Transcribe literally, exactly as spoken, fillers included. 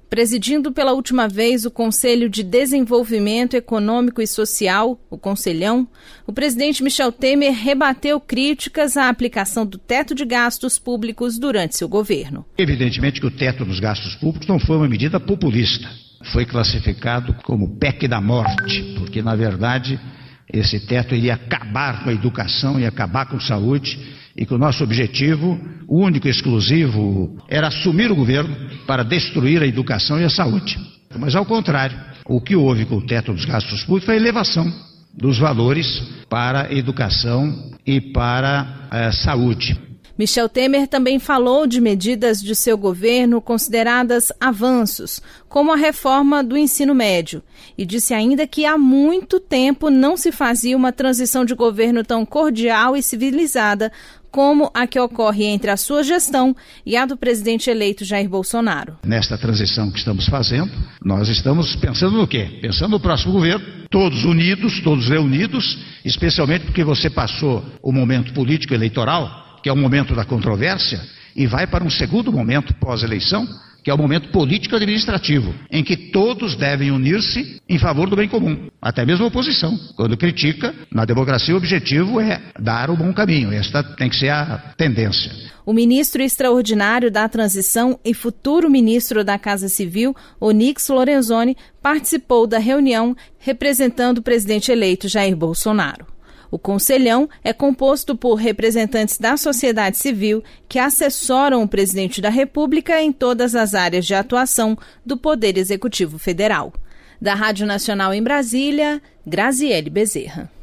Presidindo pela última vez o Conselho de Desenvolvimento Econômico e Social, o Conselhão, o presidente Michel Temer rebateu críticas à aplicação do teto de gastos públicos durante seu governo. Evidentemente que o teto dos gastos públicos não foi uma medida populista. Foi classificado como P E C da morte, porque, na verdade, esse teto iria acabar com a educação e acabar com a saúde, e que o nosso objetivo, único e exclusivo, era assumir o governo para destruir a educação e a saúde. Mas, ao contrário, o que houve com o teto dos gastos públicos foi a elevação dos valores para a educação e para a saúde. Michel Temer também falou de medidas de seu governo consideradas avanços, como a reforma do ensino médio, e disse ainda que há muito tempo não se fazia uma transição de governo tão cordial e civilizada como a que ocorre entre a sua gestão e a do presidente eleito Jair Bolsonaro. Nesta transição que estamos fazendo, nós estamos pensando no quê? Pensando no próximo governo, todos unidos, todos reunidos, especialmente porque você passou o momento político eleitoral, que é o momento da controvérsia, e vai para um segundo momento pós-eleição, que é o momento político-administrativo, em que todos devem unir-se em favor do bem comum, até mesmo a oposição. Quando critica, na democracia o objetivo é dar o bom caminho, esta tem que ser a tendência. O ministro extraordinário da Transição e futuro ministro da Casa Civil, Onyx Lorenzoni, participou da reunião representando o presidente eleito Jair Bolsonaro. O Conselhão é composto por representantes da sociedade civil que assessoram o presidente da República em todas as áreas de atuação do Poder Executivo Federal. Da Rádio Nacional em Brasília, Graziele Bezerra.